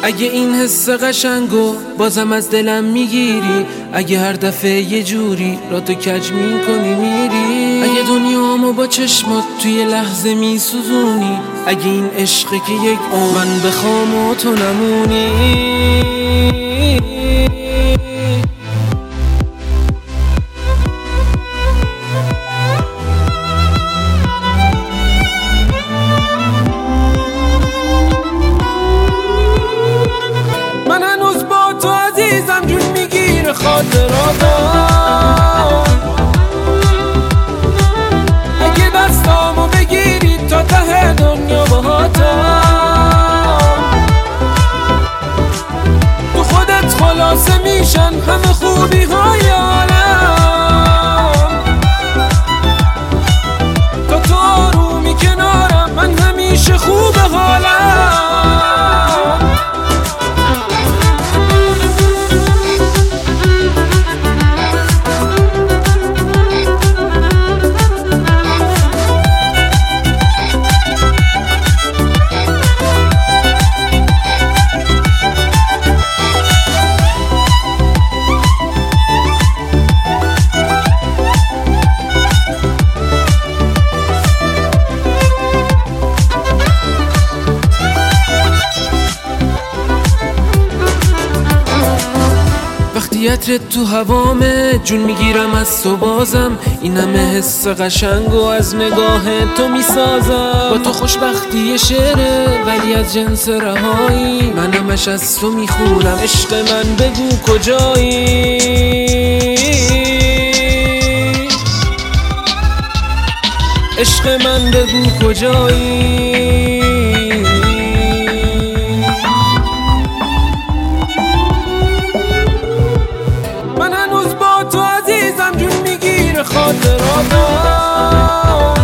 اگه این حس قشنگو بازم از دلم میگیری، اگه هر دفعه یه جوری را تو کج میکنی میری، اگه دنیامو با چشمات توی لحظه میسوزونی، اگه این عشقه که یک من بخوام و تو نمونی. جون میگیره خاطراتم، اگه دستامو بگیری تا ته دنیا باهاتم، تو خودت خلاصه میشن همه خوبی های عالم، تا تو آرومی کنارم من همیشه خوب حالم. عطرت تو هوامه جون میگیرم از تو بازم، این همه حس قشنگ و از نگاه تو میسازم. با تو خوشبختی شعره ولی از جنس رهایی، من همش از تو میخونم عشق من بگو کجایی. عشق من بگو کجایی. جون میگیره خاطراتم،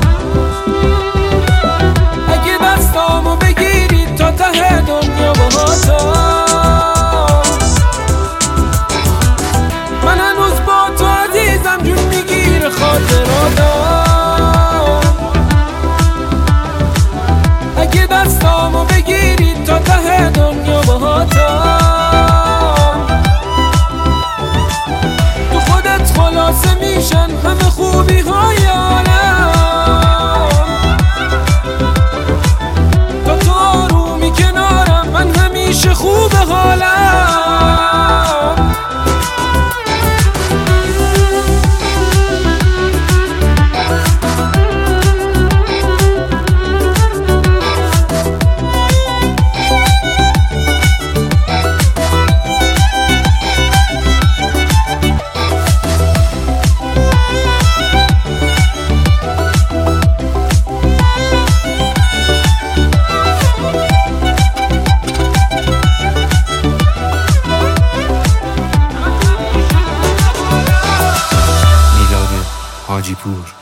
اگه دستامو بگیری تا ته دنیا باهاتم، من هنوز با تو عزیزم جون میگیره خاطراتم، اگه دستامو بگیری تا ته دنیا باهاتم، خلاصه میشن همه خوبی های عالم، تا تو آرومی کنارم من همیشه خوب حالم. حاجی پور